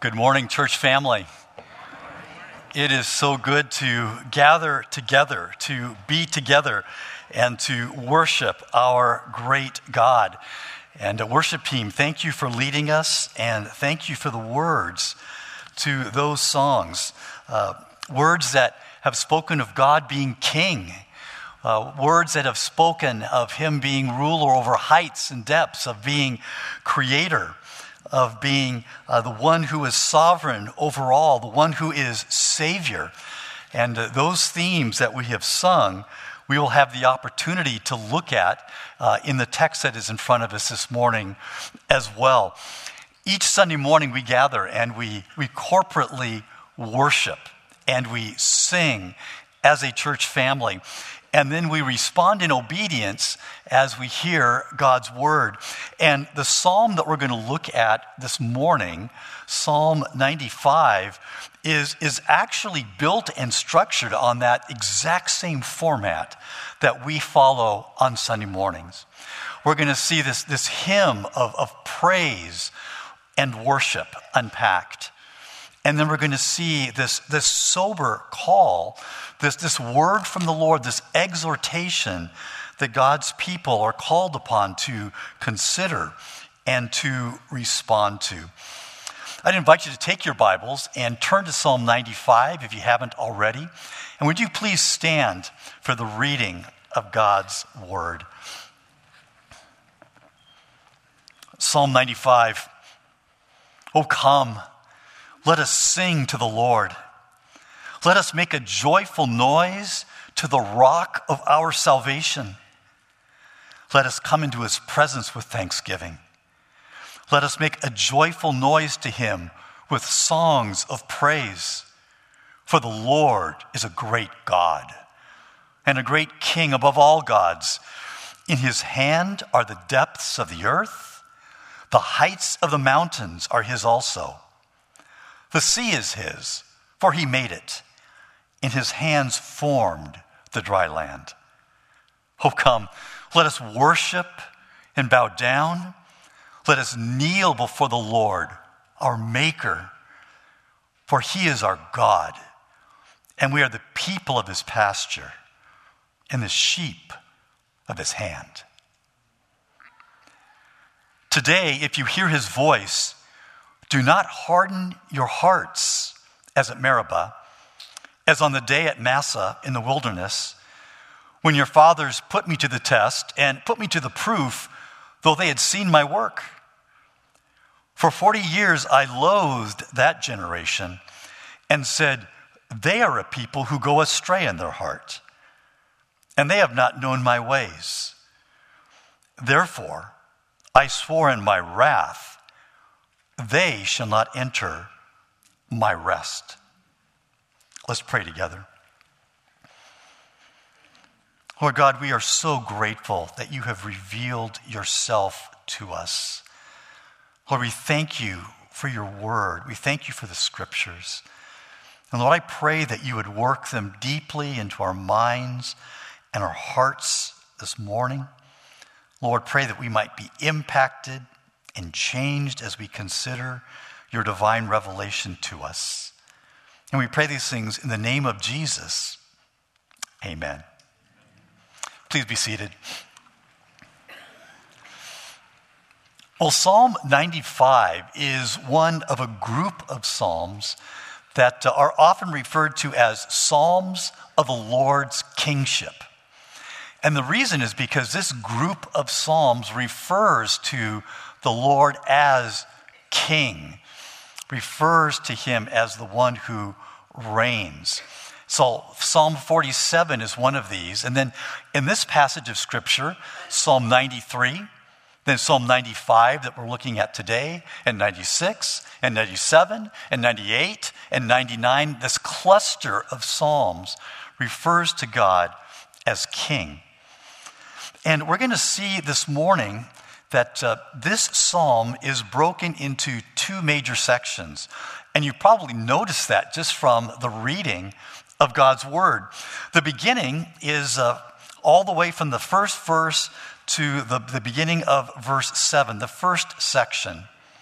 Good morning, church family. It is so good to gather together, to be together, and to worship our great God. And the worship team, thank you for leading us, and thank you for the words to those songs. Words that have spoken of God being king. Words that have spoken of him being ruler over heights and depths, of being creator, of being the one who is sovereign over all, the one who is Savior. And those themes that we have sung, we will have the opportunity to look at in the text that is in front of us this morning as well. Each Sunday morning we gather and we corporately worship and we sing as a church family. And then we respond in obedience as we hear God's word. And the psalm that we're going to look at this morning, Psalm 95, is actually built and structured on that exact same format that we follow on Sunday mornings. We're going to see this hymn of praise and worship unpacked. And then we're going to see this sober call, this word from the Lord, this exhortation that God's people are called upon to consider and to respond to. I'd invite you to take your Bibles and turn to Psalm 95 if you haven't already. And would you please stand for the reading of God's word? Psalm 95. Oh, come. Let us sing to the Lord. Let us make a joyful noise to the rock of our salvation. Let us come into his presence with thanksgiving. Let us make a joyful noise to him with songs of praise. For the Lord is a great God and a great King above all gods. In his hand are the depths of the earth. The heights of the mountains are his also. The sea is his, for he made it. In his hands formed the dry land. Oh, come, let us worship and bow down. Let us kneel before the Lord, our Maker. For he is our God, and we are the people of his pasture and the sheep of his hand. Today, if you hear his voice, do not harden your hearts as at Meribah, as on the day at Massah in the wilderness, when your fathers put me to the test and put me to the proof, though they had seen my work. For 40 years I loathed that generation and said, they are a people who go astray in their heart, and they have not known my ways. Therefore, I swore in my wrath, they shall not enter my rest. Let's pray together. Lord God, we are so grateful that you have revealed yourself to us. Lord, we thank you for your word. We thank you for the scriptures. And Lord, I pray that you would work them deeply into our minds and our hearts this morning. Lord, pray that we might be impacted and changed as we consider your divine revelation to us. And we pray these things in the name of Jesus. Amen. Please be seated. Well, Psalm 95 is one of a group of psalms that are often referred to as Psalms of the Lord's kingship. And the reason is because this group of psalms refers to the Lord as king, refers to him as the one who reigns. So Psalm 47 is one of these. And then in this passage of Scripture, Psalm 93, then Psalm 95 that we're looking at today, and 96, and 97, and 98, and 99, this cluster of psalms refers to God as king. And we're going to see this morning that this psalm is broken into two major sections. And you probably noticed that just from the reading of God's word. The beginning is all the way from the first verse to the beginning of verse 7, the first section.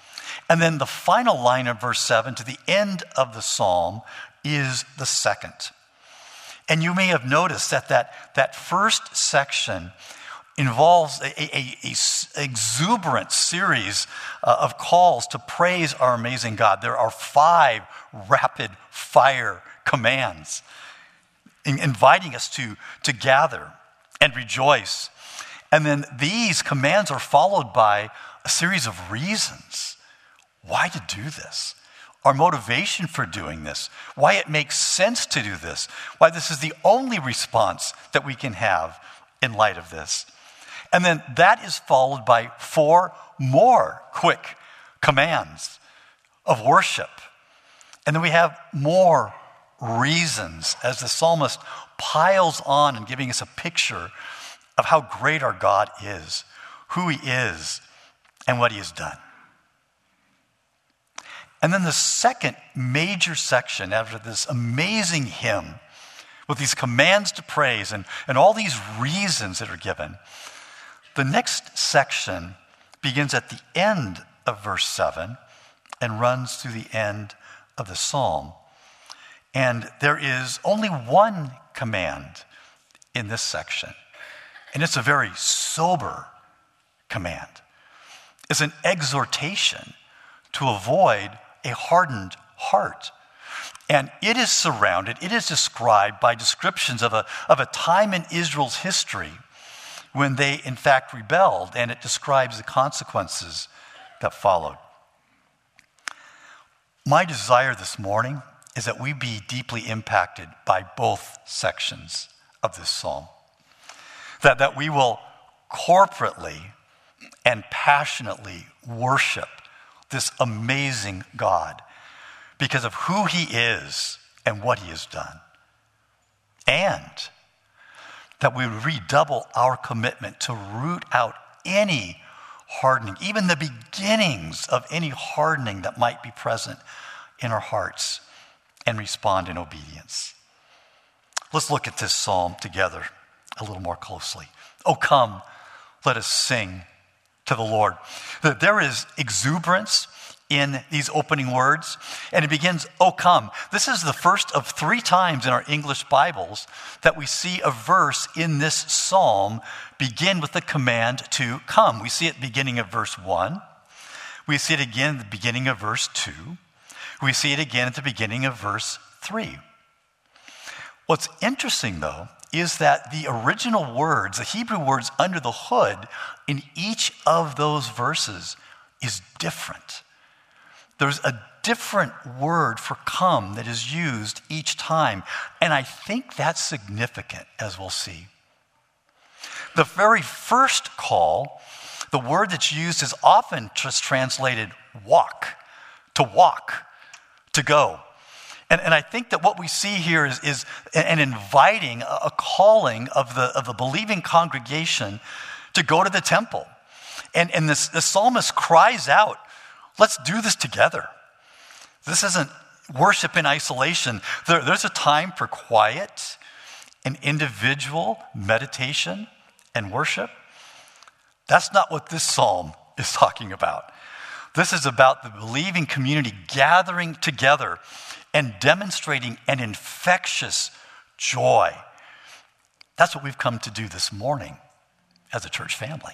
And then the final line of verse 7 to the end of the psalm is the second. And you may have noticed that first section involves a exuberant series of calls to praise our amazing God. There are 5 rapid fire commands inviting us to gather and rejoice. And then these commands are followed by a series of reasons why to do this, our motivation for doing this, why it makes sense to do this, why this is the only response that we can have in light of this. And then that is followed by 4 more quick commands of worship. And then we have more reasons as the psalmist piles on and giving us a picture of how great our God is, who he is, and what he has done. And then the second major section after this amazing hymn with these commands to praise and all these reasons that are given, the next section begins at the end of verse 7 and runs to the end of the psalm. And there is only one command in this section, and it's a very sober command. It's an exhortation to avoid a hardened heart. And it is described by descriptions of a time in Israel's history when they in fact rebelled, and it describes the consequences that followed. My desire this morning is that we be deeply impacted by both sections of this psalm. That we will corporately and passionately worship this amazing God because of who he is and what he has done. And that we redouble our commitment to root out any hardening, even the beginnings of any hardening that might be present in our hearts, and respond in obedience. Let's look at this psalm together a little more closely. Oh, come, let us sing to the Lord. There is exuberance in these opening words, and it begins, oh, come. This is the first of 3 times in our English Bibles that we see a verse in this psalm begin with the command to come. We see it beginning at verse 1. We see it again at the beginning of verse 2. We see it again at the beginning of verse 3. What's interesting, though, is that the original words, the Hebrew words under the hood in each of those verses is different. There's a different word for come that is used each time, and I think that's significant, as we'll see. The very first call, the word that's used is often just translated walk, to go. And I think that what we see here is an inviting, a calling of the believing congregation to go to the temple. And the psalmist cries out, let's do this together. This isn't worship in isolation. There's a time for quiet and individual meditation and worship. That's not what this psalm is talking about. This is about the believing community gathering together and demonstrating an infectious joy. That's what we've come to do this morning as a church family.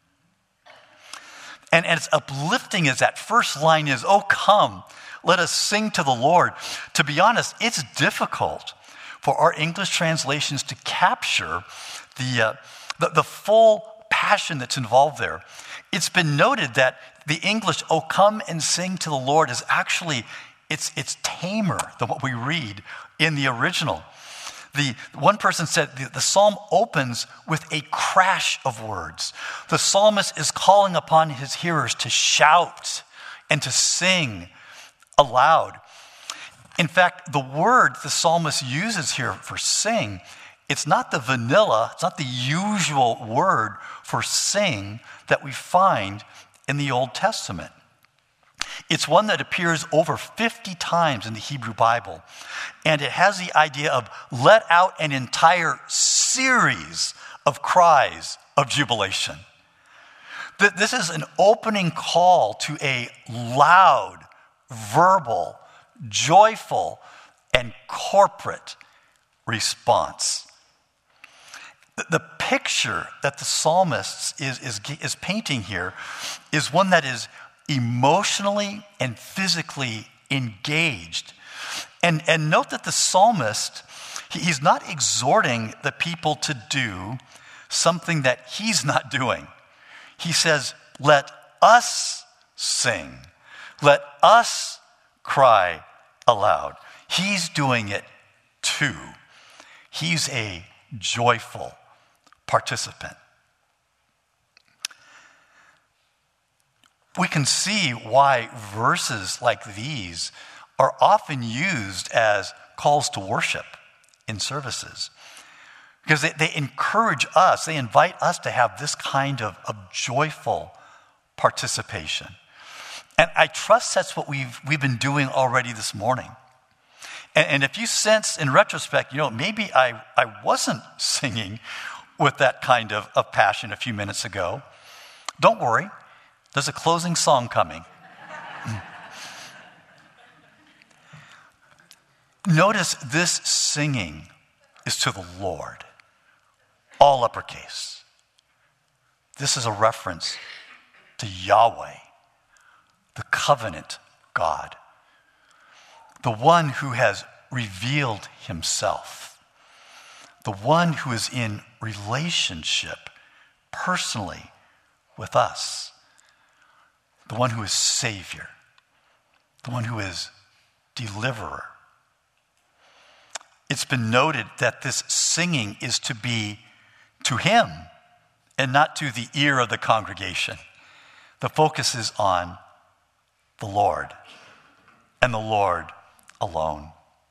And as uplifting as that first line is, oh, come, let us sing to the Lord. To be honest, it's difficult for our English translations to capture the full passion that's involved there. It's been noted that the English, oh, come and sing to the Lord, is actually, it's tamer than what we read in the original. One person said the psalm opens with a crash of words. The psalmist is calling upon his hearers to shout and to sing aloud. In fact, the word the psalmist uses here for sing, it's not the vanilla, it's not the usual word for sing that we find in the Old Testament. It's one that appears over 50 times in the Hebrew Bible, and it has the idea of let out an entire series of cries of jubilation. This is an opening call to a loud, verbal, joyful, and corporate response. The picture that the psalmist is painting here is one that is emotionally and physically engaged. And note that the psalmist, he's not exhorting the people to do something that he's not doing. He says, let us sing. Let us cry aloud. He's doing it too. He's a joyful participant. We can see why verses like these are often used as calls to worship in services. Because they encourage us, they invite us to have this kind of joyful participation. And I trust that's what we've been doing already this morning. And if you sense in retrospect, maybe I wasn't singing with that kind of passion a few minutes ago, don't worry, there's a closing song coming. Notice this singing is to the Lord. All uppercase. This is a reference to Yahweh, the covenant God, the one who has revealed himself, the one who is in relationship personally with us, the one who is Savior, the one who is Deliverer. It's been noted that this singing is to be to him and not to the ear of the congregation. The focus is on the Lord and the Lord alone.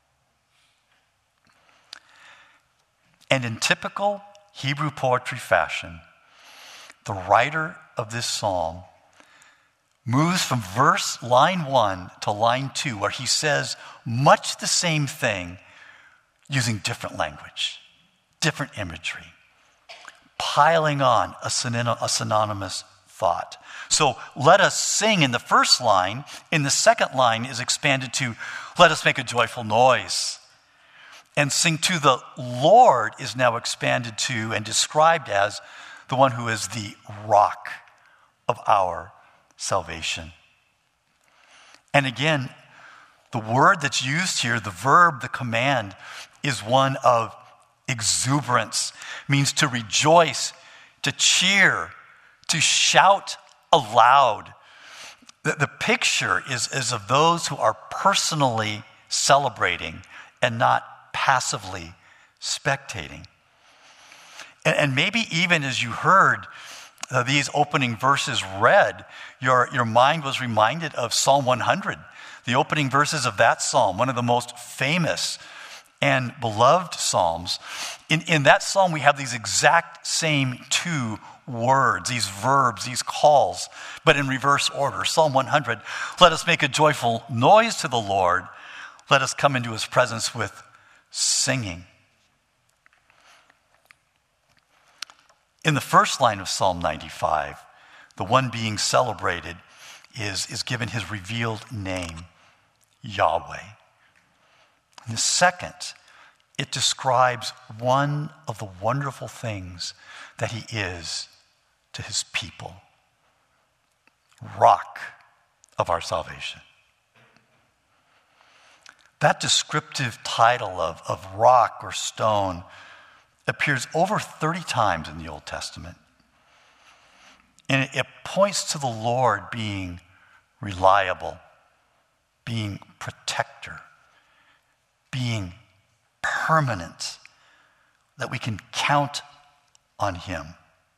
And in typical Hebrew poetry fashion, the writer of this psalm moves from line 1 to line 2, where he says much the same thing using different language, different imagery, piling on a synonymous thought. So let us sing in the first line. In the second line is expanded to let us make a joyful noise. And sing to the Lord is now expanded to and described as the one who is the rock of our salvation. And again, the word that's used here, the verb, the command, is one of exuberance. It means to rejoice, to cheer, to shout aloud. The picture is of those who are personally celebrating and not passively spectating. And maybe even as you heard these opening verses read, your mind was reminded of Psalm 100, the opening verses of that psalm, one of the most famous and beloved psalms. In that psalm, we have these exact same two words, these verbs, these calls, but in reverse order. Psalm 100, let us make a joyful noise to the Lord. Let us come into his presence with singing. In the first line of Psalm 95, the one being celebrated is given his revealed name, Yahweh. In the second, it describes one of the wonderful things that he is to his people, rock of our salvation. That descriptive title of rock or stone appears over 30 times in the Old Testament. And it points to the Lord being reliable, being protector, being permanent, that we can count on him.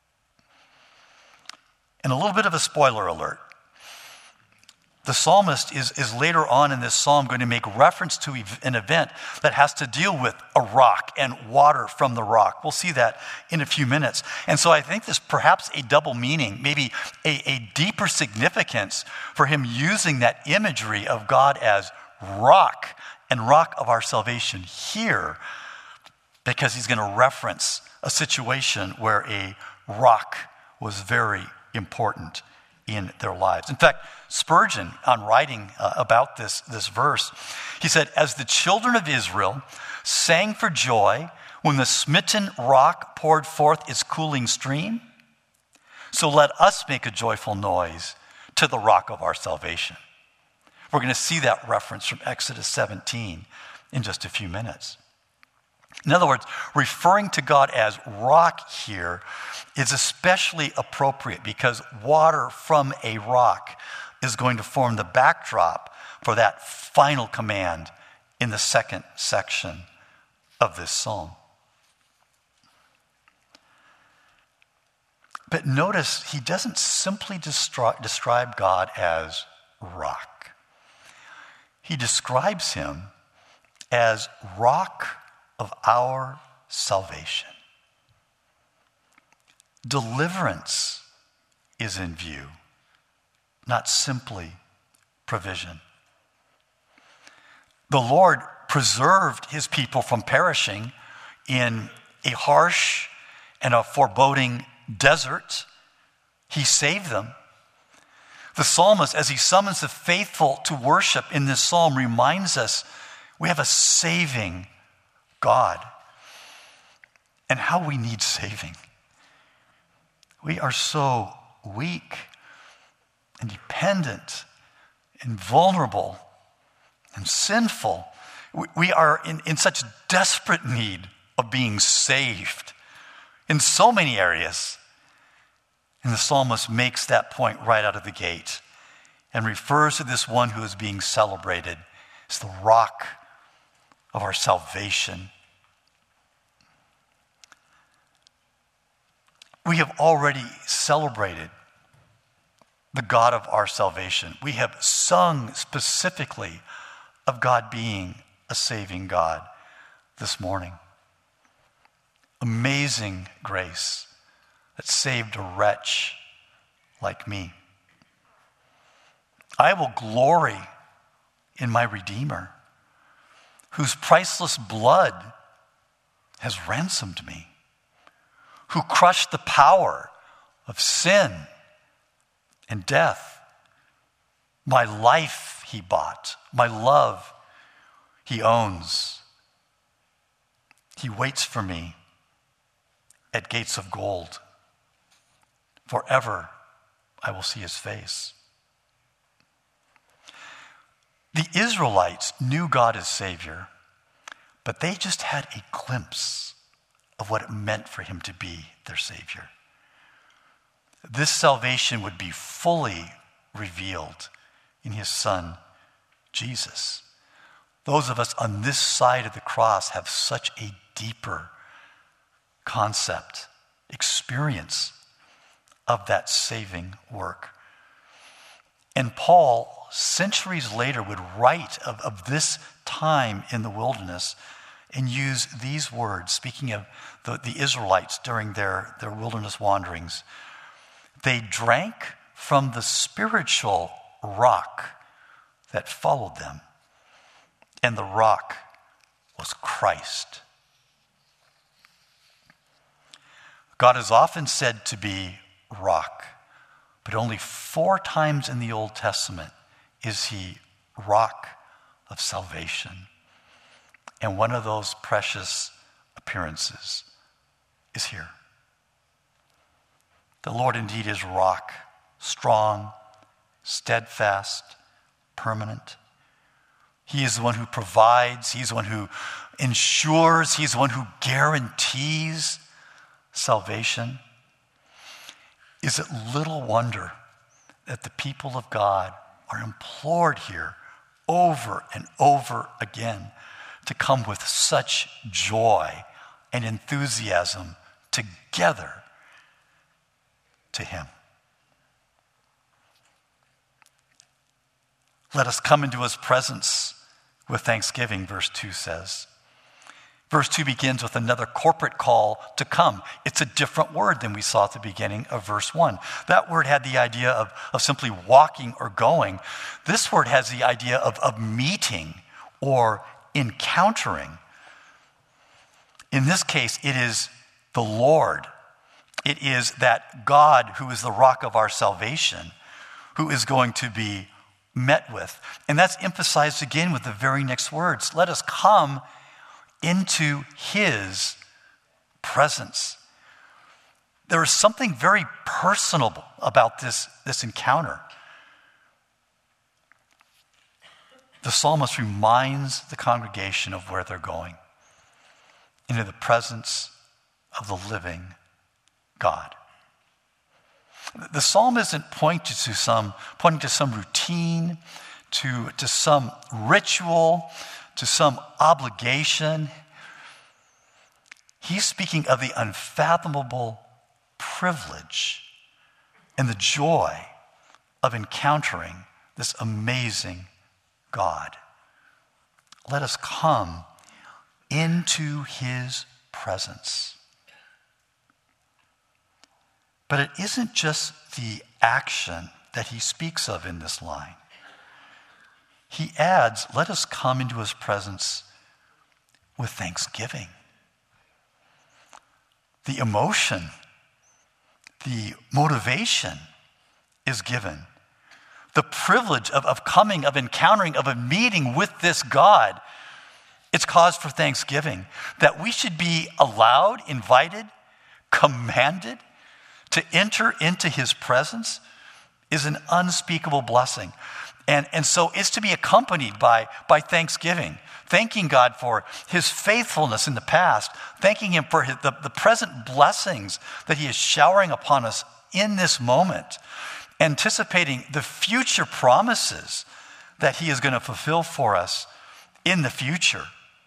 And a little bit of a spoiler alert. The psalmist is later on in this psalm going to make reference to an event that has to deal with a rock and water from the rock. We'll see that in a few minutes. And so I think there's perhaps a double meaning, maybe a deeper significance for him using that imagery of God as rock and rock of our salvation here, because he's going to reference a situation where a rock was very important in their lives. In fact, Spurgeon, on writing about this verse, he said, "As the children of Israel sang for joy when the smitten rock poured forth its cooling stream, so let us make a joyful noise to the rock of our salvation." We're going to see that reference from Exodus 17 in just a few minutes. In other words, referring to God as rock here is especially appropriate because water from a rock is going to form the backdrop for that final command in the second section of this psalm. But notice he doesn't simply describe God as rock. He describes him as rock of our salvation. Deliverance is in view, not simply provision. The Lord preserved his people from perishing in a harsh and a foreboding desert. He saved them. The psalmist, as he summons the faithful to worship in this psalm, reminds us we have a saving God and how we need saving. We are so weak and dependent and vulnerable and sinful. We are in such desperate need of being saved in so many areas. And the psalmist makes that point right out of the gate and refers to this one who is being celebrated as the rock of our salvation. We have already celebrated the God of our salvation. We have sung specifically of God being a saving God this morning. Amazing grace that saved a wretch like me. I will glory in my Redeemer, whose priceless blood has ransomed me, who crushed the power of sin and death. My life he bought, my love he owns. He waits for me at gates of gold. Forever I will see his face. The Israelites knew God as Savior, but they just had a glimpse of what it meant for him to be their Savior. This salvation would be fully revealed in his Son, Jesus. Those of us on this side of the cross have such a deeper concept, experience of that saving work. And Paul, centuries later, would write of this time in the wilderness and use these words, speaking of the Israelites during their wilderness wanderings. They drank from the spiritual rock that followed them, and the rock was Christ. God is often said to be rock, but only 4 times in the Old Testament is he rock of salvation. And one of those precious appearances is here. The Lord indeed is rock, strong, steadfast, permanent. He is the one who provides. He's the one who ensures. He's the one who guarantees salvation. Is it little wonder that the people of God are implored here over and over again to come with such joy and enthusiasm together to him? Let us come into his presence with thanksgiving, verse 2 says. Verse 2 begins with another corporate call to come. It's a different word than we saw at the beginning of verse 1. That word had the idea of simply walking or going. This word has the idea of meeting or encountering. In this case, it is the Lord. It is that God, who is the rock of our salvation, who is going to be met with. And that's emphasized again with the very next words. Let us come into his presence. There is something very personal about this encounter. The psalmist reminds the congregation of where they're going, into the presence of the living God. The psalm isn't pointing to some routine, to some ritual, to some obligation. He's speaking of the unfathomable privilege and the joy of encountering this amazing God. Let us come into his presence. But it isn't just the action that he speaks of in this line. He adds, let us come into his presence with thanksgiving. The emotion, the motivation is given. The privilege of coming, of encountering, of a meeting with this God, it's cause for thanksgiving. That we should be allowed, invited, commanded to enter into his presence is an unspeakable blessing. And so it's to be accompanied by thanksgiving, thanking God for his faithfulness in the past, thanking him for the present blessings that he is showering upon us in this moment, anticipating the future promises that he is going to fulfill for us in the future.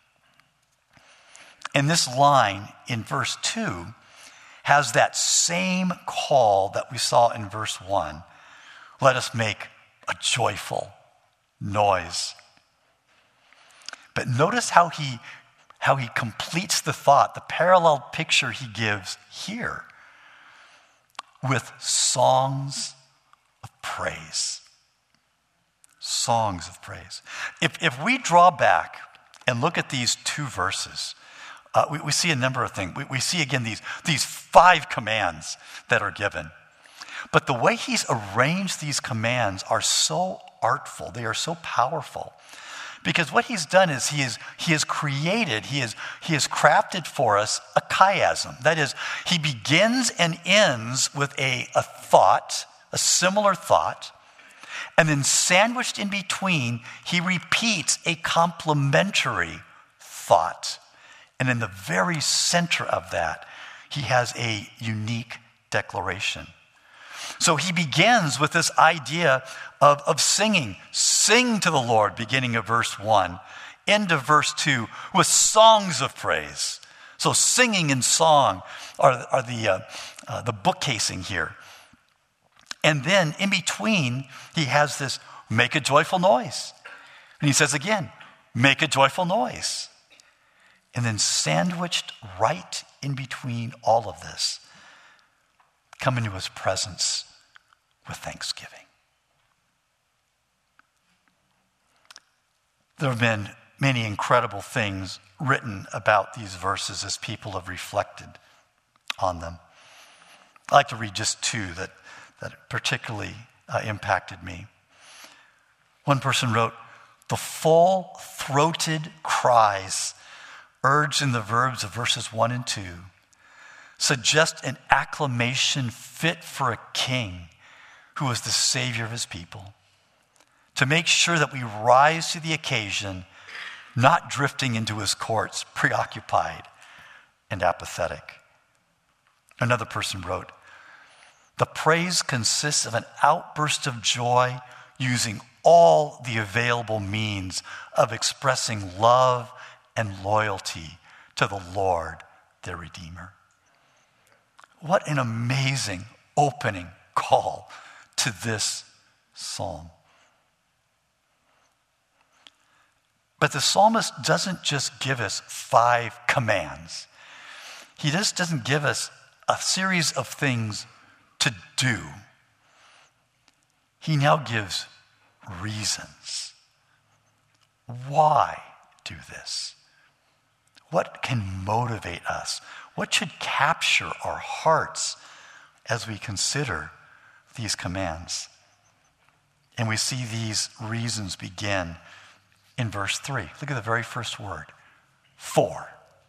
And this line in verse 2 has that same call that we saw in verse 1. Let us make a joyful noise. But notice how he completes the thought, the parallel picture he gives here with songs of praise. Songs of praise. If we draw back and look at these two verses, we see a number of things. We see again these 5 commands that are given. But the way he's arranged these commands are so artful. They are so powerful. Because what he's done is he has created, he has crafted for us a chiasm. That is, he begins and ends with a thought, a similar thought, and then sandwiched in between, he repeats a complementary thought. And in the very center of that, he has a unique declaration. So he begins with this idea of singing. Sing to the Lord, beginning of verse 1, end of verse 2, with songs of praise. So singing and song are the bookcasing here. And then in between, he has this, make a joyful noise. And he says again, make a joyful noise. And then sandwiched right in between all of this, come into his presence with thanksgiving. There have been many incredible things written about these verses as people have reflected on them. I'd like to read just 2 that particularly impacted me. One person wrote, the full-throated cries urged in the verbs of verses 1 and 2 suggest an acclamation fit for a king who is the savior of his people, to make sure that we rise to the occasion, not drifting into his courts, preoccupied and apathetic. Another person wrote, the praise consists of an outburst of joy using all the available means of expressing love and loyalty to the Lord, their Redeemer. What an amazing opening call to this psalm. But the psalmist doesn't just give us 5 commands. He just doesn't give us a series of things to do. He now gives reasons. Why do this? What can motivate us? What should capture our hearts as we consider these commands. And we see these reasons begin in verse 3. Look at the very first word. For.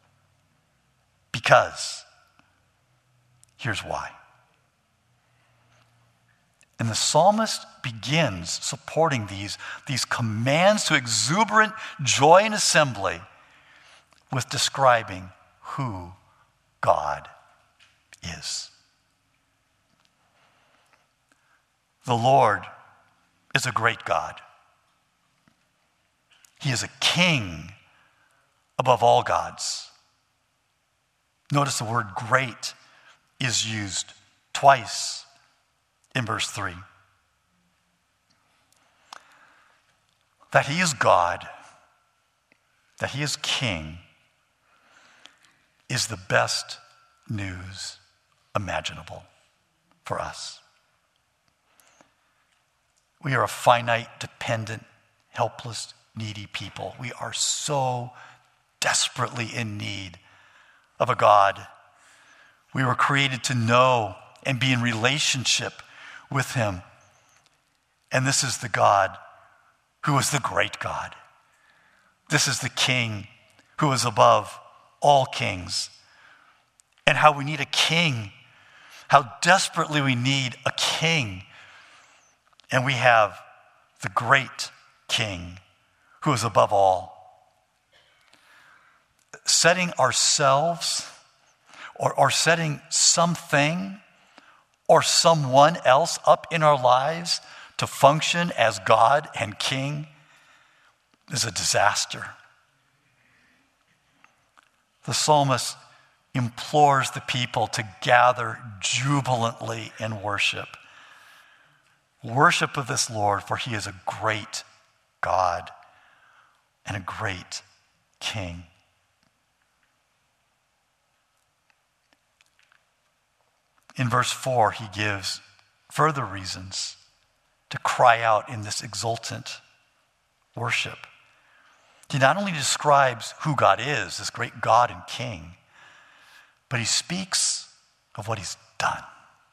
Because. Here's why. And the psalmist begins supporting these commands to exuberant joy and assembly with describing who God is. The Lord is a great God. He is a king above all gods. Notice the word great is used twice in verse 3. That he is God, that he is king, is the best news imaginable for us. We are a finite, dependent, helpless, needy people. We are so desperately in need of a God. We were created to know and be in relationship with him. And this is the God who is the great God. This is the King who is above all kings. And how we need a king, how desperately we need a king. And we have the great King who is above all. Setting ourselves or setting something or someone else up in our lives to function as God and King is a disaster. The psalmist implores the people to gather jubilantly in worship. Worship of this Lord, for he is a great God and a great King. In verse 4, he gives further reasons to cry out in this exultant worship. He not only describes who God is, this great God and King, but he speaks of what he's done.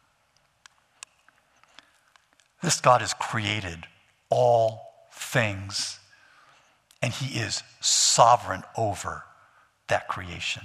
This God has created all things, and he is sovereign over that creation.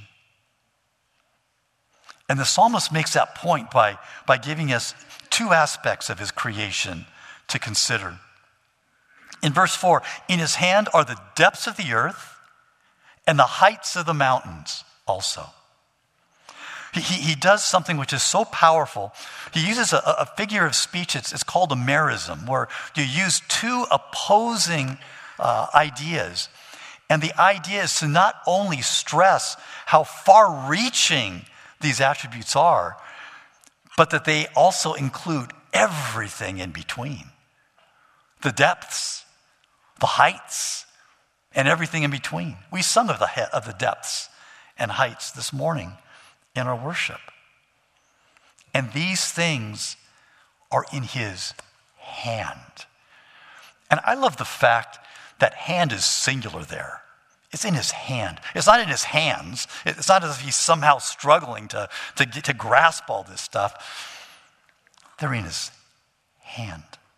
And the psalmist makes that point by giving us two aspects of his creation to consider. In verse 4, in his hand are the depths of the earth and the heights of the mountains also. He does something which is so powerful. He uses a figure of speech. It's called a merism, where you use two opposing ideas. And the idea is to not only stress how far-reaching these attributes are, but that they also include everything in between. The depths, the heights, and everything in between. We sung of the depths and heights this morning in our worship. And these things are in his hand. And I love the fact that hand is singular there. It's in his hand. It's not in his hands. It's not as if he's somehow struggling to grasp all this stuff. They're in his hand.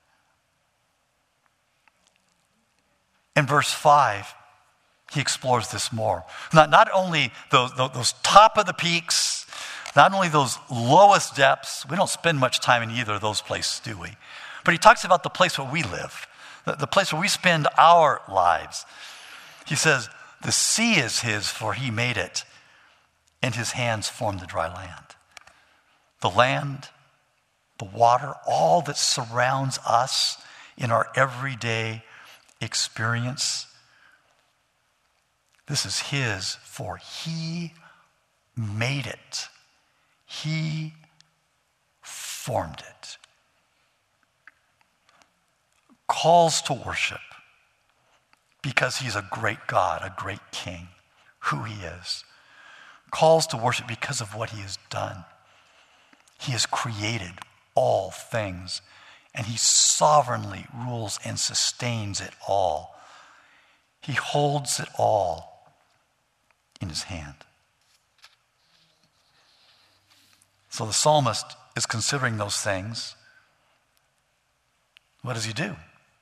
In verse 5, he explores this more. Not only those top of the peaks, not only those lowest depths. We don't spend much time in either of those places, do we? But he talks about the place where we live, the place where we spend our lives. He says, the sea is his, for he made it, and his hands formed the dry land. The land, the water, all that surrounds us in our everyday experience, this is his, for he made it. He formed it. Calls to worship because he's a great God, a great King, who he is. Calls to worship because of what he has done. He has created all things, and he sovereignly rules and sustains it all. He holds it all in his hand. So the psalmist is considering those things, what does he do?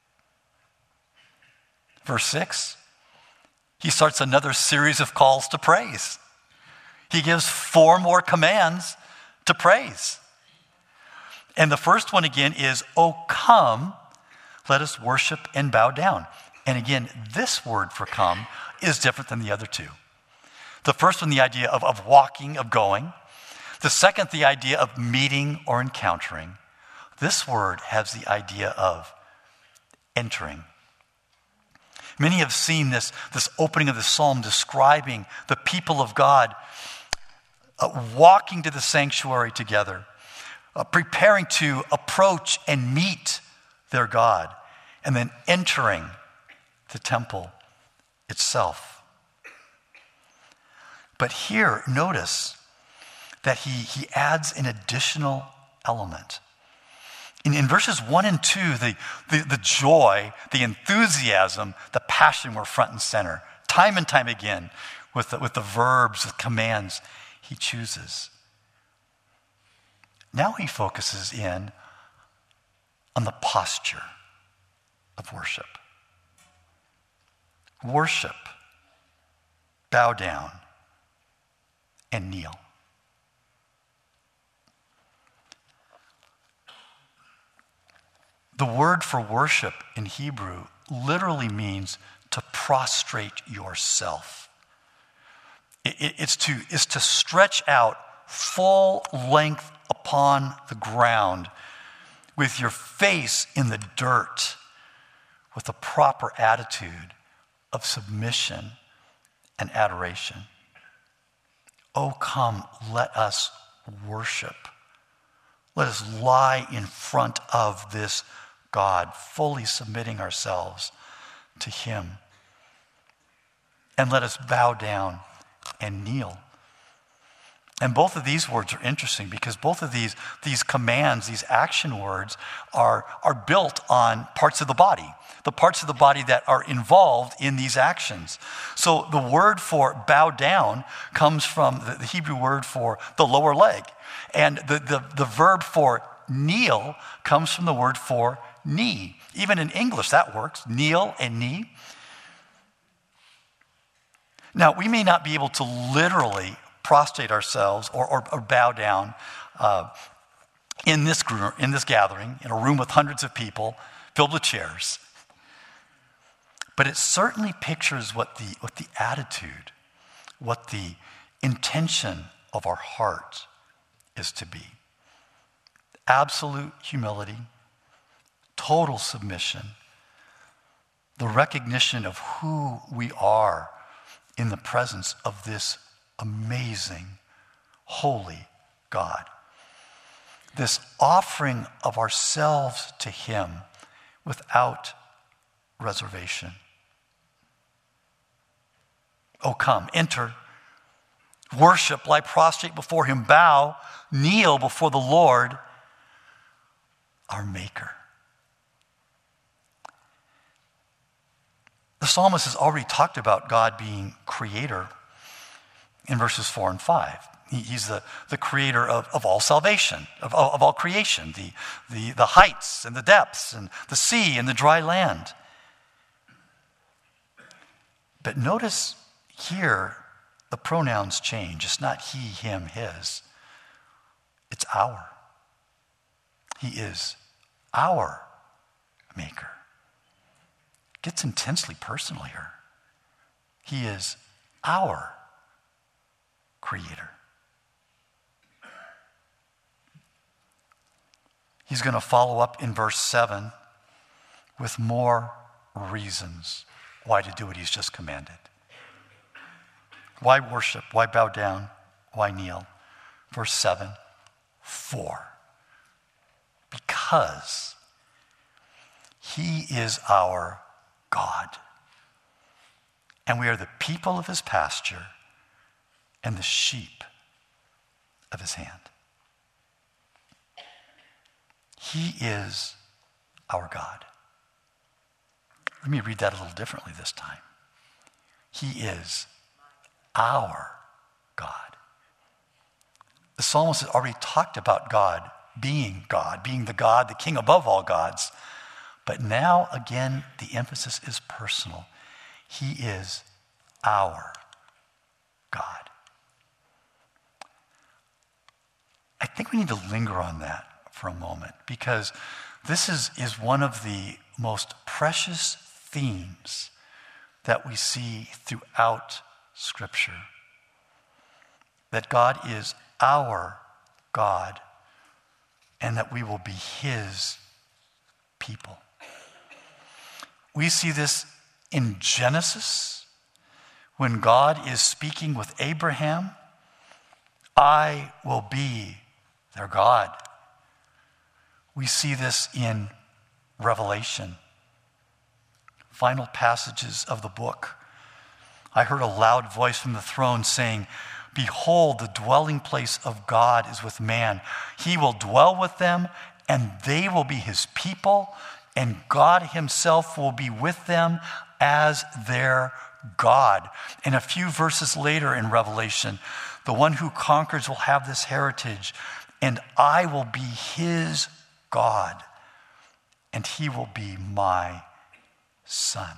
Verse 6, he starts another series of calls to praise. He gives 4 more commands to praise. And the first one again is, "Oh, come, let us worship and bow down." And again, this word for come is different than the other two. The first one, the idea of walking, of going. The second, the idea of meeting or encountering. This word has the idea of entering. Many have seen this opening of the psalm describing the people of God walking to the sanctuary together, preparing to approach and meet their God, and then entering the temple itself. But here, notice that he adds an additional element. In verses 1 and 2, the joy, the enthusiasm, the passion were front and center, time and time again, with the verbs, the commands he chooses. Now he focuses in on the posture of worship. Worship, bow down, and kneel. The word for worship in Hebrew literally means to prostrate yourself. It's to stretch out full length upon the ground with your face in the dirt, with a proper attitude of submission and adoration. Oh, come, let us worship. Let us lie in front of this God, fully submitting ourselves to him. And let us bow down and kneel. And both of these words are interesting because both of these commands, these action words, are built on parts of the body, the parts of the body that are involved in these actions. So the word for bow down comes from the Hebrew word for the lower leg. And the verb for kneel comes from the word for knee. Even in English, that works. Kneel and knee. Now, we may not be able to literally prostrate ourselves or bow down in this gathering, in a room with hundreds of people filled with chairs. But it certainly pictures what the attitude, what the intention of our heart is to be. Absolute humility, total submission, the recognition of who we are in the presence of this amazing, holy God. This offering of ourselves to him without reservation. Oh, come, enter, worship, lie prostrate before him, bow, kneel before the Lord, our Maker. The psalmist has already talked about God being creator in verses 4 and 5. He's the creator of all salvation, of all creation, the heights and the depths and the sea and the dry land. But notice here the pronouns change. It's not he, him, his. It's our. He is our Maker. It gets intensely personal here. He is our Creator. He's going to follow up in verse 7 with more reasons why to do what he's just commanded. Why worship? Why bow down? Why kneel? Verse 7, for. Because he is our God. And we are the people of his pasture and the sheep of his hand. He is our God. Let me read that a little differently this time. He is our God. The psalmist has already talked about God being God, being the God, the King above all gods. But now, again, the emphasis is personal. He is our God. I think we need to linger on that for a moment, because this is one of the most precious themes that we see throughout Scripture. That God is our God, and that we will be his people. We see this in Genesis, when God is speaking with Abraham, I will be their God. We see this in Revelation, final passages of the book. I heard a loud voice from the throne saying, behold, the dwelling place of God is with man. He will dwell with them, and they will be his people, and God himself will be with them as their God. And a few verses later in Revelation, the one who conquers will have this heritage, and I will be his God, and he will be my son.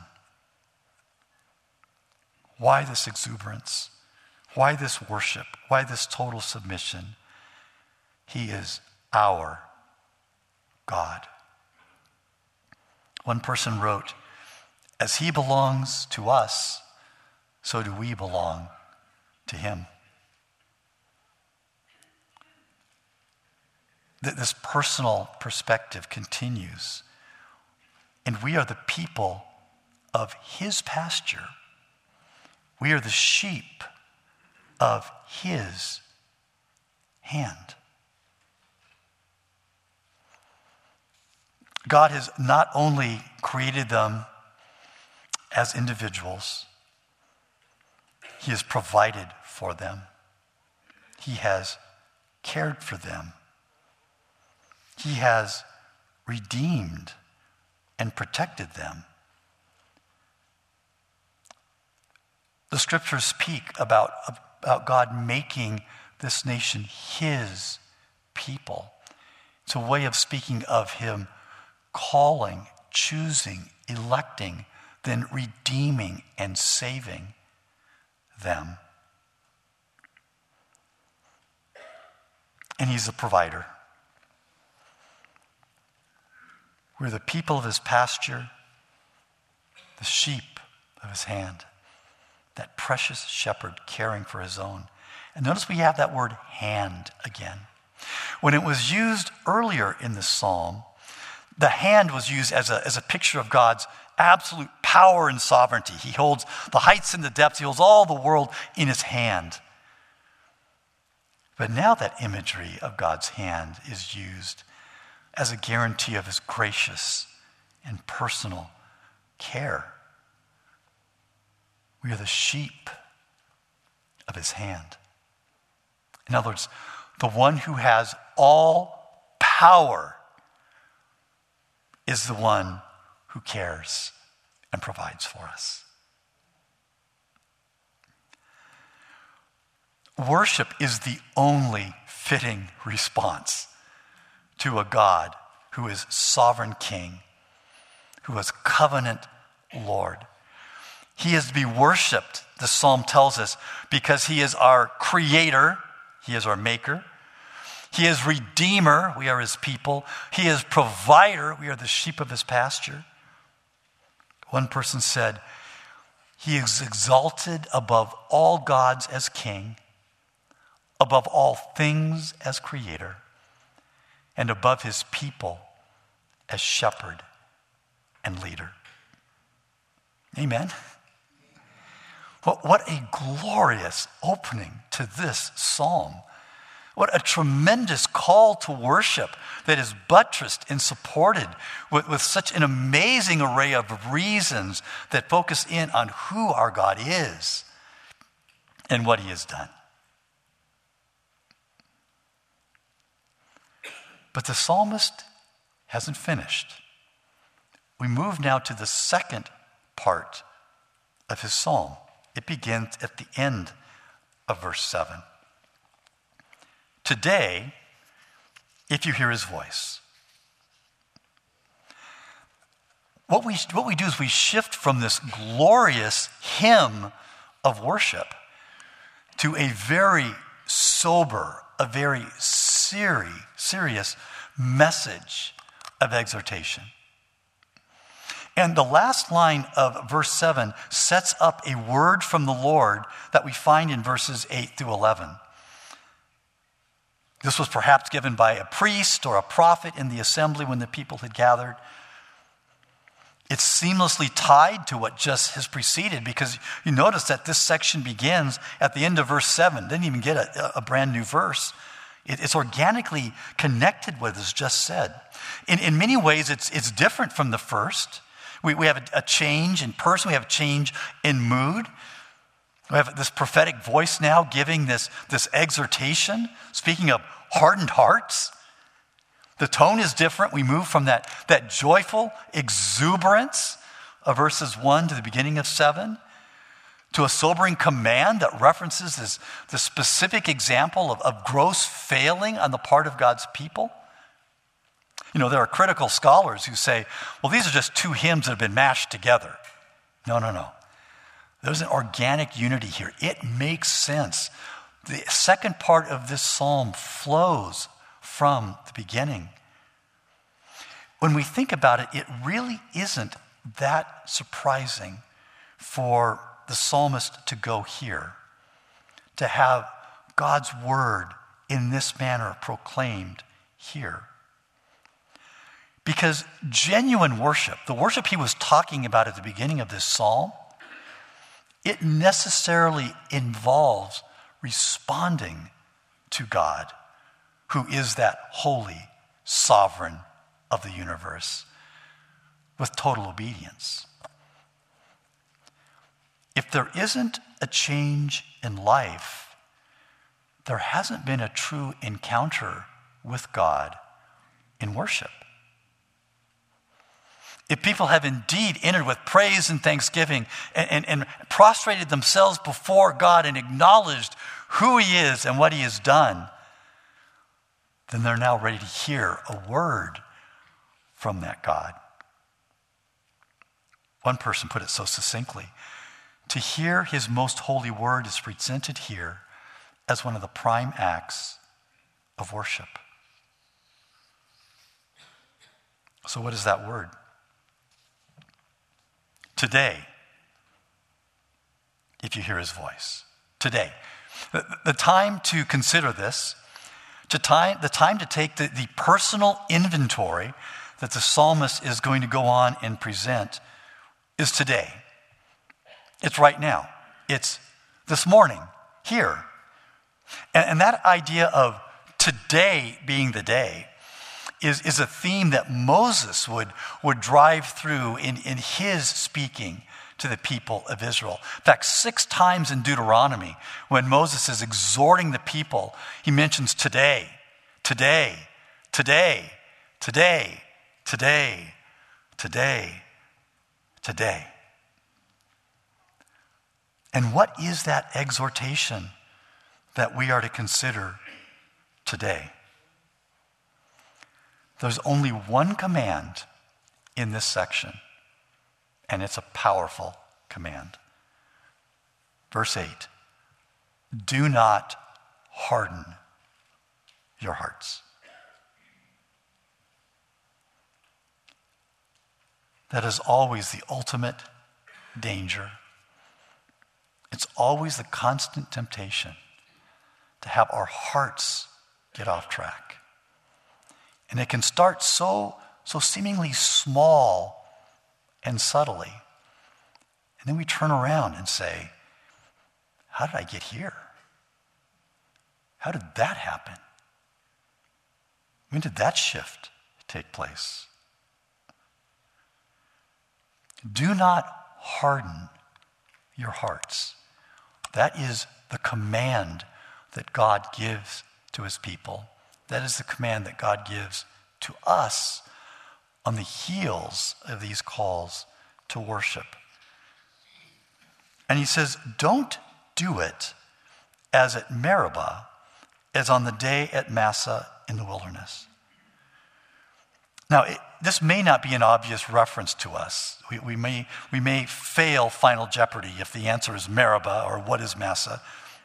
Why this exuberance? Why this worship? Why this total submission? He is our God. One person wrote, as he belongs to us, so do we belong to him. This personal perspective continues, and we are the people of his pasture. We are the sheep of his hand. God has not only created them as individuals, he has provided for them. He has cared for them. He has redeemed and protected them. The scriptures speak about God making this nation his people. It's a way of speaking of him calling, choosing, electing, then redeeming and saving them. And he's a provider. We're the people of his pasture, the sheep of his hand, that precious shepherd caring for his own. And notice we have that word hand again. When it was used earlier in the psalm, the hand was used as a picture of God's absolute power and sovereignty. He holds the heights and the depths. He holds all the world in his hand. But now that imagery of God's hand is used as a guarantee of his gracious and personal care. We are the sheep of his hand. In other words, the one who has all power is the one who cares and provides for us. Worship is the only fitting response to a God who is sovereign king, who is covenant Lord. He is to be worshiped, the psalm tells us, because he is our creator, he is our maker. He is redeemer, we are his people. He is provider, we are the sheep of his pasture. One person said, he is exalted above all gods as king, above all things as creator, and above his people as shepherd and leader. Amen. What a glorious opening to this psalm. What a tremendous call to worship that is buttressed and supported with such an amazing array of reasons that focus in on who our God is and what he has done. But the psalmist hasn't finished. We move now to the second part of his psalm. It begins at the end of verse 7. Today, if you hear his voice. What we do is we shift from this glorious hymn of worship to a very sober, a very serious message of exhortation. And the last line of verse 7 sets up a word from the Lord that we find in verses 8 through 11. This was perhaps given by a priest or a prophet in the assembly when the people had gathered. It's seamlessly tied to what just has preceded, because you notice that this section begins at the end of verse 7. Didn't even get a brand new verse. It's organically connected with what is just said. In many ways, it's different from the first. We have a change in person. We have a change in mood. We have this prophetic voice now giving this exhortation, speaking of hardened hearts. The tone is different. We move from that joyful exuberance of verses 1 to the beginning of 7 to a sobering command that references this specific example of gross failing on the part of God's people. You know, there are critical scholars who say, well, these are just two hymns that have been mashed together. No. There's an organic unity here. It makes sense. The second part of this psalm flows from the beginning. When we think about it, it really isn't that surprising for the psalmist to go here, to have God's word in this manner proclaimed here. Because genuine worship, the worship he was talking about at the beginning of this psalm, it necessarily involves responding to God, who is that holy sovereign of the universe, with total obedience. If there isn't a change in life, there hasn't been a true encounter with God in worship. If people have indeed entered with praise and thanksgiving and prostrated themselves before God and acknowledged who he is and what he has done, then they're now ready to hear a word from that God. One person put it so succinctly: to hear his most holy word is presented here as one of the prime acts of worship. So what is that word? Today, if you hear his voice. Today. The time to consider this, the time to take the personal inventory that the psalmist is going to go on and present is today. It's right now. It's this morning, here. And that idea of today being the day is a theme that Moses would drive through in his speaking to the people of Israel. In fact, 6 times in Deuteronomy, when Moses is exhorting the people, he mentions today, today, today, today, today, today, today. And what is that exhortation that we are to consider today? There's only one command in this section, and it's a powerful command. Verse 8, do not harden your hearts. That is always the ultimate danger. It's always the constant temptation to have our hearts get off track. And it can start so seemingly small and subtly. And then we turn around and say, how did I get here? How did that happen? When did that shift take place? Do not harden your hearts. That is the command that God gives to his people. That is the command that God gives to us on the heels of these calls to worship. And he says, don't do it as at Meribah, as on the day at Massah in the wilderness. Now, this may not be an obvious reference to us. We may fail Final Jeopardy if the answer is Meribah or what is Massah.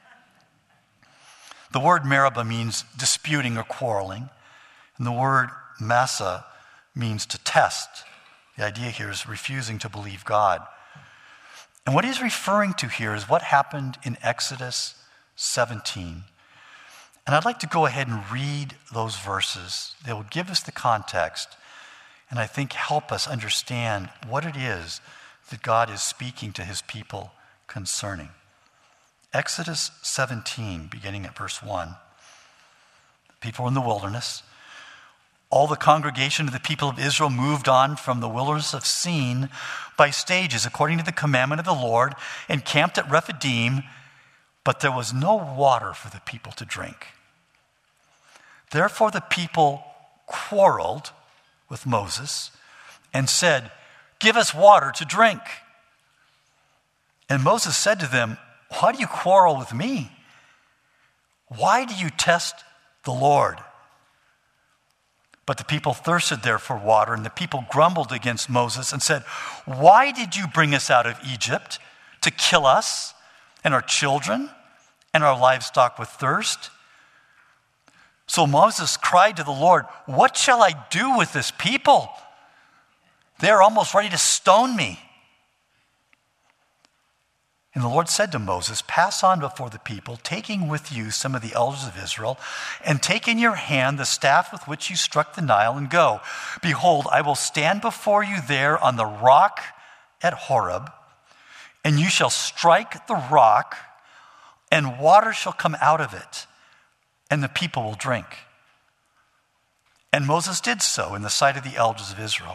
The word Meribah means disputing or quarreling, and the word Massah means to test. The idea here is refusing to believe God. And what he's referring to here is what happened in Exodus 17. And I'd like to go ahead and read those verses. They will give us the context and I think help us understand what it is that God is speaking to his people concerning. Exodus 17, beginning at verse 1. People in the wilderness. All the congregation of the people of Israel moved on from the wilderness of Sin by stages, according to the commandment of the Lord, and camped at Rephidim, but there was no water for the people to drink. Therefore the people quarreled with Moses and said, "Give us water to drink." And Moses said to them, "Why do you quarrel with me? Why do you test the Lord?" But the people thirsted there for water, and the people grumbled against Moses and said, "Why did you bring us out of Egypt to kill us and our children and our livestock with thirst?" So Moses cried to the Lord, "What shall I do with this people? They are almost ready to stone me." And the Lord said to Moses, "Pass on before the people, taking with you some of the elders of Israel, and take in your hand the staff with which you struck the Nile, and go. Behold, I will stand before you there on the rock at Horeb, and you shall strike the rock, and water shall come out of it, and the people will drink." And Moses did so in the sight of the elders of Israel.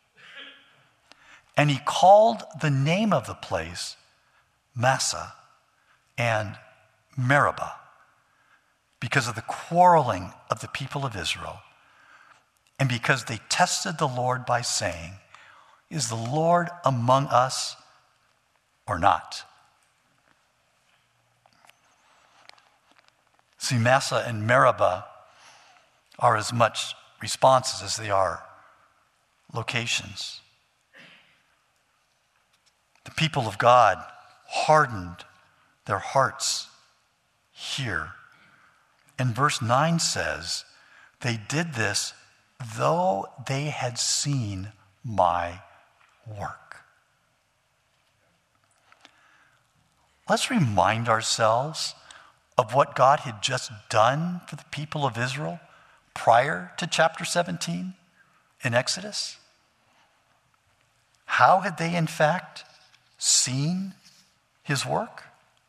And he called the name of the place Massah and Meribah, because of the quarreling of the people of Israel, and because they tested the Lord by saying, "Is the Lord among us or not?" See, Massah and Meribah are as much responses as they are locations. The people of God hardened their hearts here. And verse 9 says, "They did this though they had seen my work." Let's remind ourselves of what God had just done for the people of Israel prior to chapter 17 in Exodus. How had they in fact seen his work?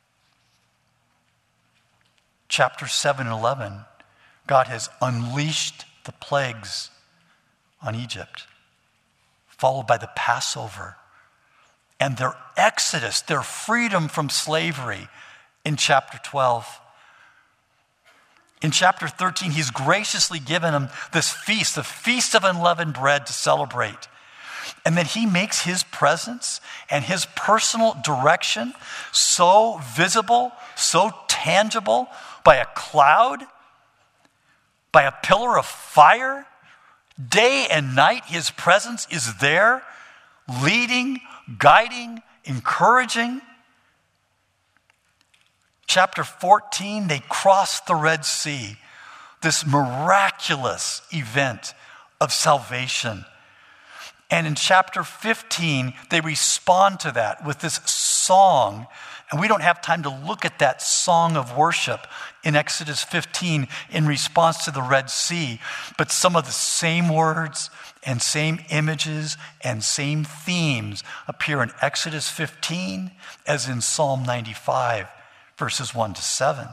Chapter 7 and 11, God has unleashed the plagues on Egypt, followed by the Passover and their exodus, their freedom from slavery in chapter 12. In chapter 13, he's graciously given them this feast, the Feast of Unleavened Bread, to celebrate. And then he makes his presence and his personal direction so visible, so tangible, by a cloud, by a pillar of fire. Day and night, his presence is there, leading, guiding, encouraging. Chapter 14, they cross the Red Sea, this miraculous event of salvation. And in chapter 15, they respond to that with this song. And we don't have time to look at that song of worship in Exodus 15 in response to the Red Sea. But some of the same words and same images and same themes appear in Exodus 15 as in Psalm 95, verses 1 to 7.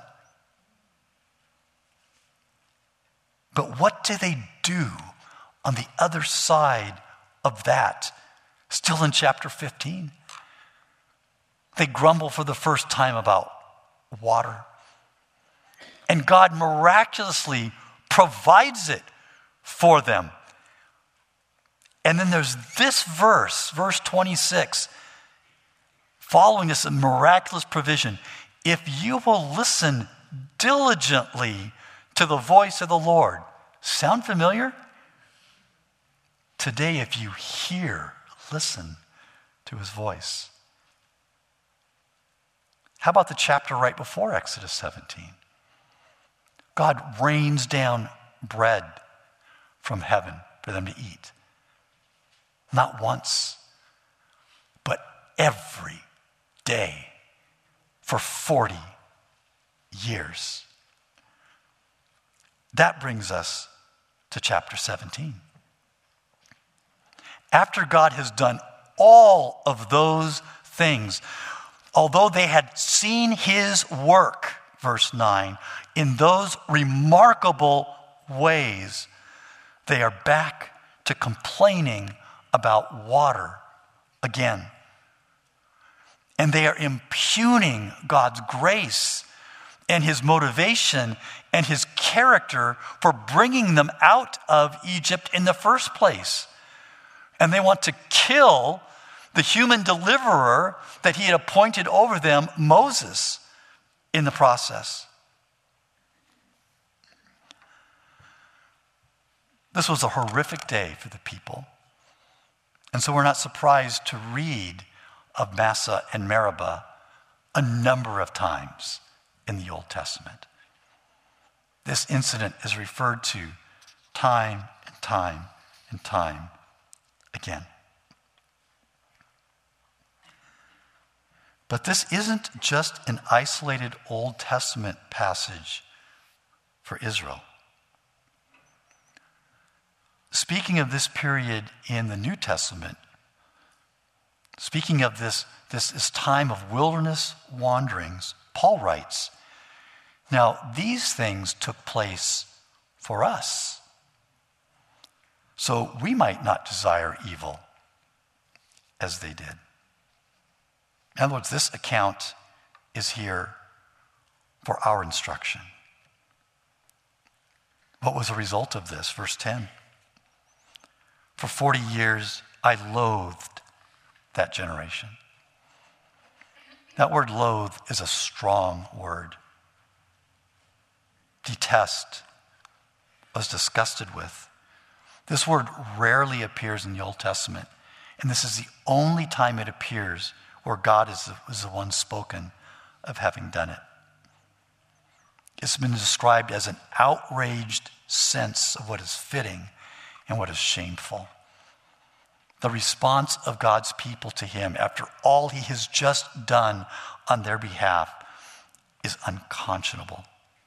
But what do they do on the other side of that, still in chapter 15? They grumble for the first time about water. And God miraculously provides it for them. And then there's this verse 26, following this miraculous provision. "If you will listen diligently to the voice of the Lord." Sound familiar? today, if you listen to his voice. How about the chapter right before Exodus 17? God rains down bread from heaven for them to eat. Not once, but every day for 40 years. That brings us to chapter 17. After God has done all of those things, although they had seen his work, verse 9, in those remarkable ways, they are back to complaining about water again. And they are impugning God's grace and his motivation and his character for bringing them out of Egypt in the first place. And they want to kill the human deliverer that he had appointed over them, Moses, in the process. This was a horrific day for the people. And so we're not surprised to read of Massah and Meribah a number of times in the Old Testament. This incident is referred to time and time and time again. But this isn't just an isolated Old Testament passage for Israel. Speaking of this period in the New Testament, speaking of this time of wilderness wanderings, Paul writes, now these things took place for us, so we might not desire evil as they did. In other words, this account is here for our instruction. What was the result of this? Verse 10. For 40 years, I loathed that generation. That word loathe is a strong word. Detest, was disgusted with. This word rarely appears in the Old Testament, and this is the only time it appears where God is the one spoken of having done it. It's been described as an outraged sense of what is fitting and what is shameful. The response of God's people to him after all he has just done on their behalf is unconscionable.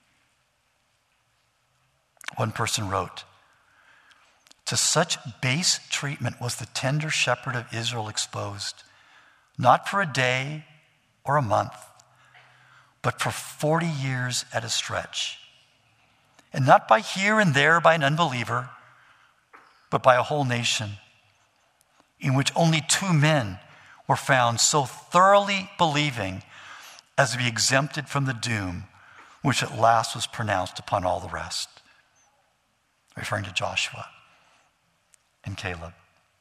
One person wrote, to such base treatment was the tender shepherd of Israel exposed, not for a day or a month, but for 40 years at a stretch. And not by here and there by an unbeliever, but by a whole nation, in which only 2 men were found so thoroughly believing as to be exempted from the doom which at last was pronounced upon all the rest. Referring to Joshua and Caleb.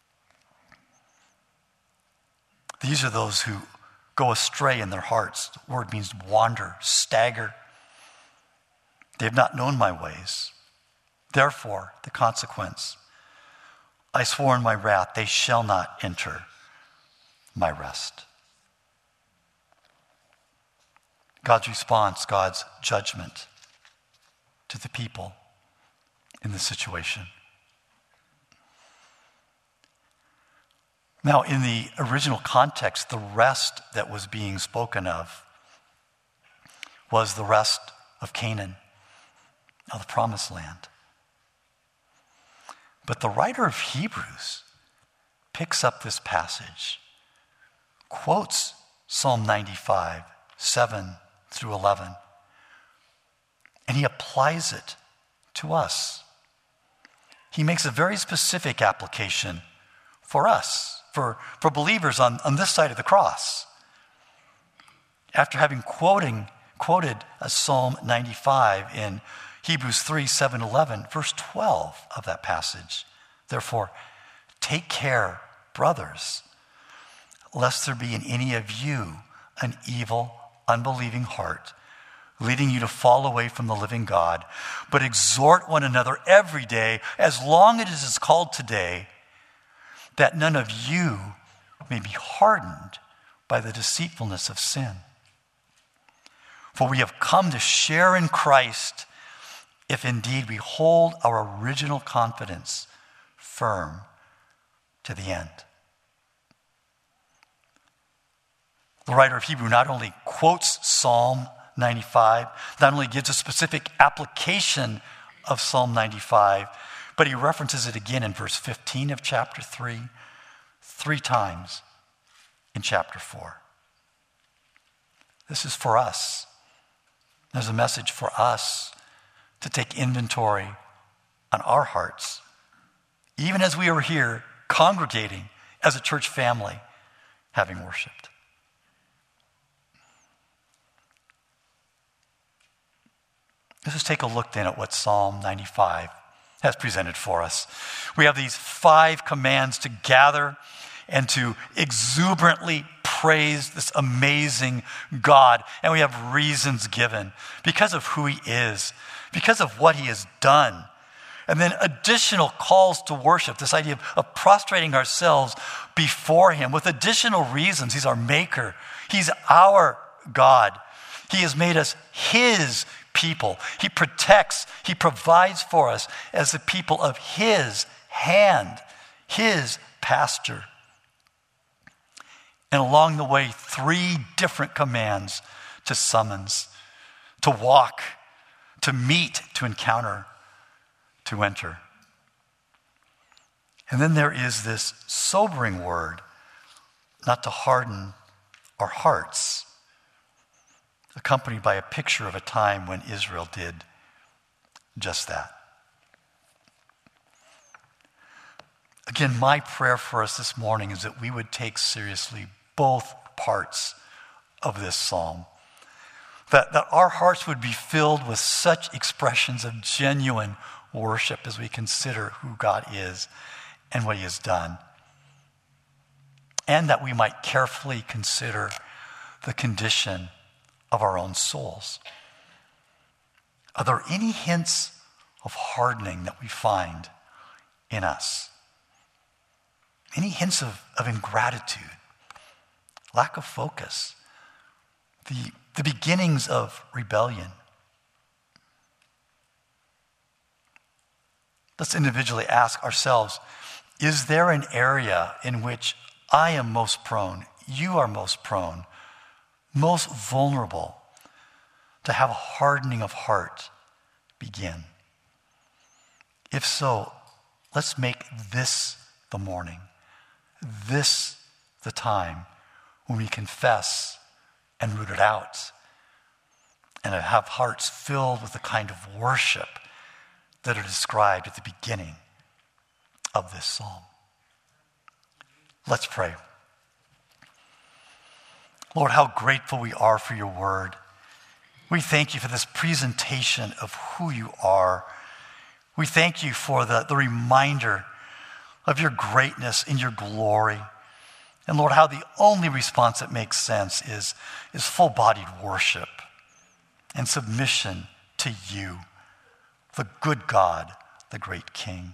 These are those who go astray in their hearts. The word means wander, stagger. They have not known my ways. Therefore, the consequence, I swore in my wrath, they shall not enter my rest. God's response, God's judgment to the people in this situation. Now, in the original context, the rest that was being spoken of was the rest of Canaan, of the promised land. But the writer of Hebrews picks up this passage, quotes Psalm 95, 7 through 11, and he applies it to us. He makes a very specific application for us, for believers on this side of the cross. After having quoted Psalm 95 in Hebrews 3, 7, 11, verse 12 of that passage. Therefore, take care, brothers, lest there be in any of you an evil, unbelieving heart, leading you to fall away from the living God, but exhort one another every day, as long as it is called today, that none of you may be hardened by the deceitfulness of sin. For we have come to share in Christ if indeed we hold our original confidence firm to the end. The writer of Hebrew not only quotes Psalm 95, not only gives a specific application of Psalm 95, but he references it again in verse 15 of chapter 3, 3 times in chapter 4. This is for us. There's a message for us to take inventory on our hearts, even as we are here congregating as a church family, having worshiped. Let's just take a look then at what Psalm 95 has presented for us. We have these 5 commands to gather and to exuberantly praise this amazing God. And we have reasons given because of who he is, because of what he has done. And then additional calls to worship, this idea of prostrating ourselves before him with additional reasons. He's our maker. He's our God. He has made us his people. He protects, he provides for us as the people of his hand, his pasture. And along the way, 3 different commands to summons, to walk, to meet, to encounter, to enter. And then there is this sobering word, not to harden our hearts, accompanied by a picture of a time when Israel did just that. Again, my prayer for us this morning is that we would take seriously both parts of this psalm. That our hearts would be filled with such expressions of genuine worship as we consider who God is and what he has done. And that we might carefully consider the condition of our own souls. Are there any hints of hardening that we find in us? Any hints of ingratitude, lack of focus, the beginnings of rebellion? Let's individually ask ourselves, is there an area in which I am most prone, you are most prone, most vulnerable to have a hardening of heart begin? If so, let's make this the morning, this the time when we confess and root it out and have hearts filled with the kind of worship that are described at the beginning of this psalm. Let's pray. Lord, how grateful we are for your word. We thank you for this presentation of who you are. We thank you for the reminder of your greatness and your glory. And Lord, how the only response that makes sense is full-bodied worship and submission to you, the good God, the great King.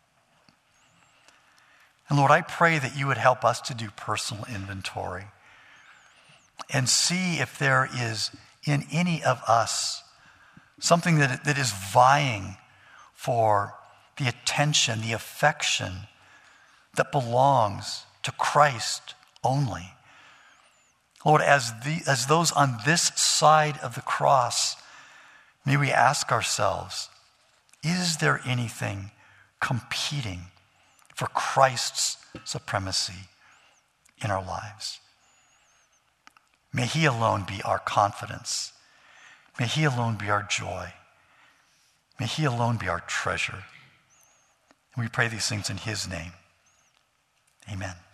And Lord, I pray that you would help us to do personal inventory and see if there is in any of us something that is vying for the attention, the affection that belongs to Christ only. Lord, as those on this side of the cross, may we ask ourselves, is there anything competing for Christ's supremacy in our lives? May he alone be our confidence. May he alone be our joy. May he alone be our treasure. And we pray these things in his name. Amen.